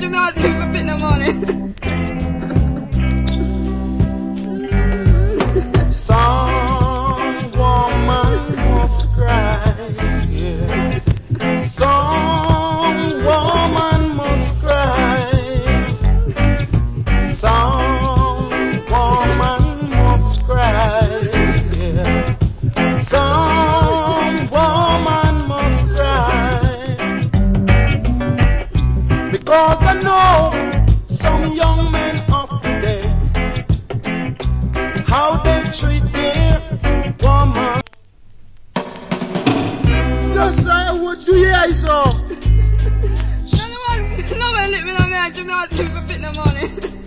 do not do for bit no money. Some woman must cry. Yeah. Some woman must cry. Some woman must cry. Yeah. Some woman must cry. Because I know some young men of today, how they treat their woman. Just say what you hear, so. No one let me know, man. I do not do for bit no money.